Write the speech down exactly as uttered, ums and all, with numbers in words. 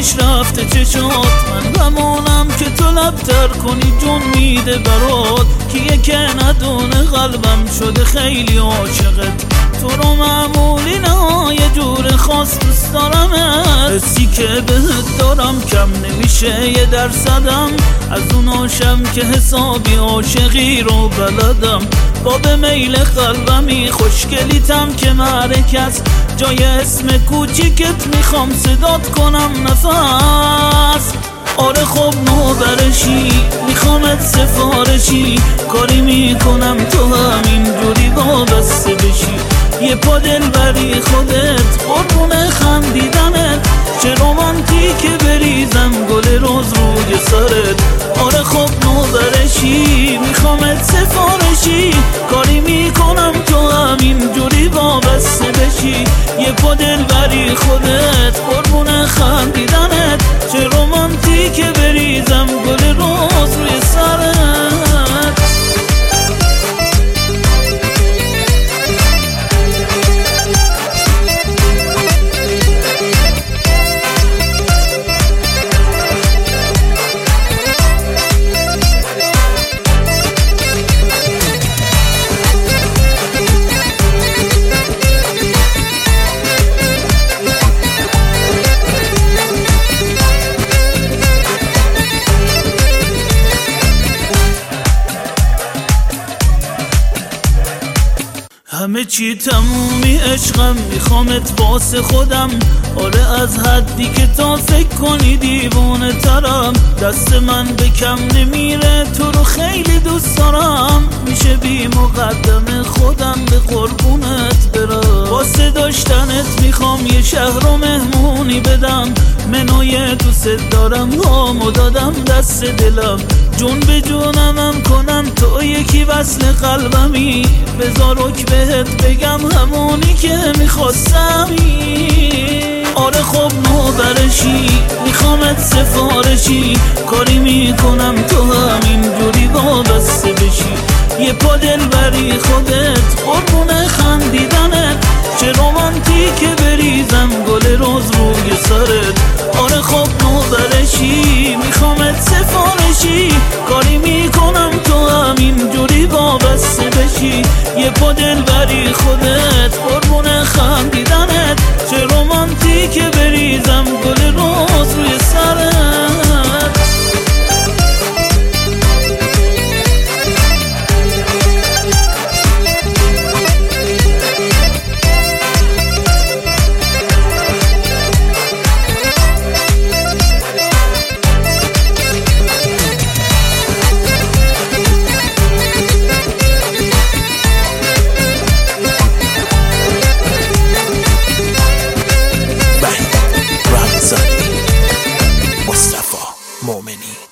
پیش رفته چشات، من همونم که تو لبتر کنی جون میده برات، کیه که ندونه قلبم شده خیلی عاشقت، تو رو معمولی نه یه جور خاص دوست دارمت، حسی که بهت دارم کم نمیشه یه درصدم، از اون عاشم که حسابی عاشقی رو بلدم، با به میل قلبمی خوشگلیتم که معرکت، جای اسم کوچیکت میخوام صدات کنم نفس. آره خب نوبرشی میخوامت سفارشی، کاری میکنم تو همین جوری وابسته بشی، یه پا دلبری خودت قربون خندیدنت، چه رومانتیکه بریزم گل روز روی سرت. آره خب نوبرشی میخوامت سفارشی، کاری میکنم تو همین جوری وابسته بشی، یه پا دلبری خودت قربون خندیدنت، چه رومانتیکه بریزم گل روز روی سرت. همه چی تمومی عشقم، میخوامت واسه خودم، آره از حدی که تا فکر کنی دیوونه ترم، دست من به کم نمیره تو رو خیلی دوست دارم، میشه بی مقدم خودم به قربونت برم، واسه داشتنت میخوام یه شهر رو مهمونی بدم، منوی دوست دارم هامو دادم دست دلم، جون به جونمم کنم تو یکی وصل قلبمی، بذار رک بهت بگم همونی که میخواستمی. آره خب نوبرشی میخوامت سفارشی، کاری میکنم تو همین جوری وابسته بشی، یه پا دلبری خودت قربون خندیدنت، چه رومانتیکه بریزم گل روز روی سرت. آره خب نوبرشی میخوامت سفارشی، کاری میکنم تو همین جوری وابسته بشی، یه پا دلبری خودت قربون خندیدنت، چه رومانتیکه بریزم گل روز روی سرت. مصطفی مومنی.